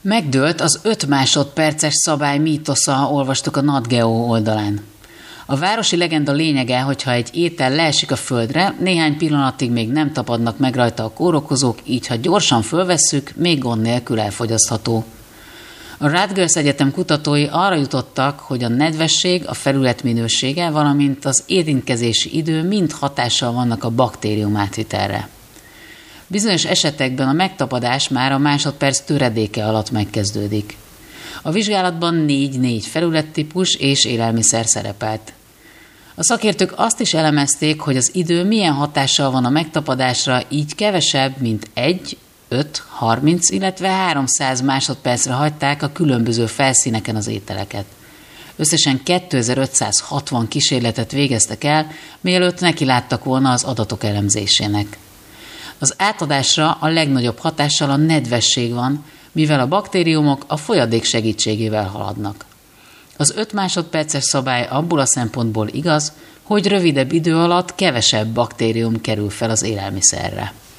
Megdőlt az 5 másodperces szabály mítosza, olvastuk a NatGeo oldalán. A városi legenda lényege, hogyha egy étel leesik a földre, néhány pillanatig még nem tapadnak meg rajta a kórokozók, így ha gyorsan fölvesszük, még gond nélkül elfogyasztható. A Rutgers Egyetem kutatói arra jutottak, hogy a nedvesség, a felület minősége, valamint az érintkezési idő mind hatással vannak a baktérium átvitelre. Bizonyos esetekben a megtapadás már a másodperc töredéke alatt megkezdődik. A vizsgálatban 4 felülettípus és élelmiszer szerepelt. A szakértők azt is elemezték, hogy az idő milyen hatással van a megtapadásra, így kevesebb, mint 1, 5, 30, illetve 300 másodpercre hagyták a különböző felszíneken az ételeket. Összesen 2560 kísérletet végeztek el, mielőtt nekiláttak volna az adatok elemzésének. Az átadásra a legnagyobb hatással a nedvesség van, mivel a baktériumok a folyadék segítségével haladnak. Az 5 másodperces szabály abból a szempontból igaz, hogy rövidebb idő alatt kevesebb baktérium kerül fel az élelmiszerre.